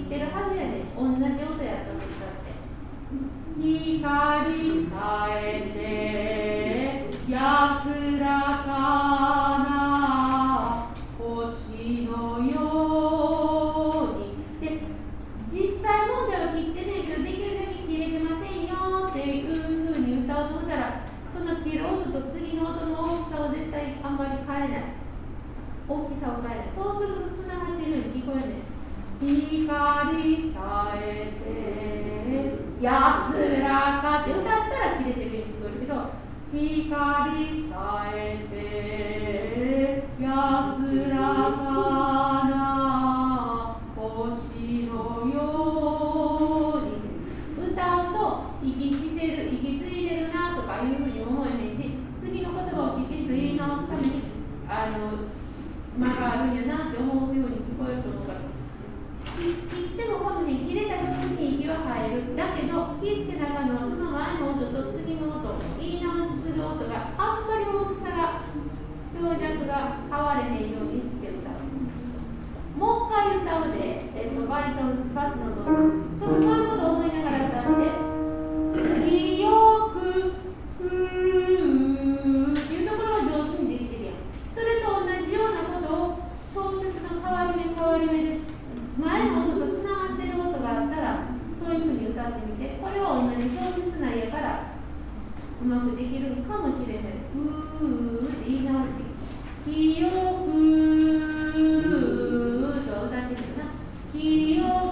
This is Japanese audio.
ってるはずやねん。同じ音やったとしたって光さえて安らかな星のようにで、実際問題は切ってないけどできるだけ切れてませんよっていうふうに歌おうと思ったら、その切る音と次の音の大きさを絶対あんまり変えない、大きさを変えない。そうするとつながっているように聞こえるんです。光さえて安らかって歌ったら切れてるように聞こえるけど、光さえて安らかな星のように歌うと息してる、息継いでるなとかいうふうに思えへんし、次の言葉をきちんと言い直すために間があるんやなって思うように聞こえると思うから、切ってもかもね、切れた部分に息は入る。だけど気ぃつけなあかんのは、その前の音と次の音、言い直しする音があんまり大きさが、長尺が変われへんようにして歌う。もう一回歌うで、バリトンスパスの動画、そういうことを思いながら歌って、記憶っていうところが上手にできてるやん。それと同じようなことを小説の変わり目で前の音とつながってる音があったら、そういうふうに歌ってみて、これは同じ小説内やからうまくできるかもしれない。って言い直して記憶と歌ってるな。記憶